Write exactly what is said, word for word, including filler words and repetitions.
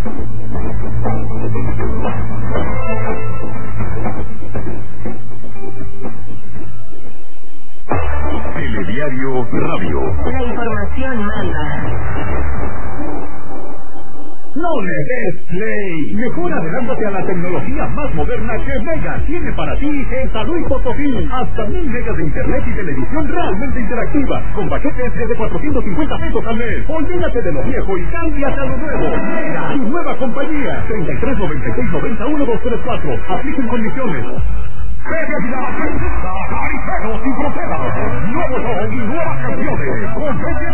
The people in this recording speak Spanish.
Telediario Radio. La información manda. No le des play. Mejor adelántate a la tecnología más moderna que Mega tiene para ti en San Luis Potosí. Hasta mil megas de internet y televisión realmente interactiva, con paquetes desde cuatrocientos cincuenta pesos al mes. Olvídate de lo viejo y cámbiate a lo nuevo. Mega, tu nueva compañía. treinta y tres noventa y seis noventa uno dos tres cuatro. Apliquen condiciones. Caricero sin fronteras. Nuevos y nuevas canciones. Con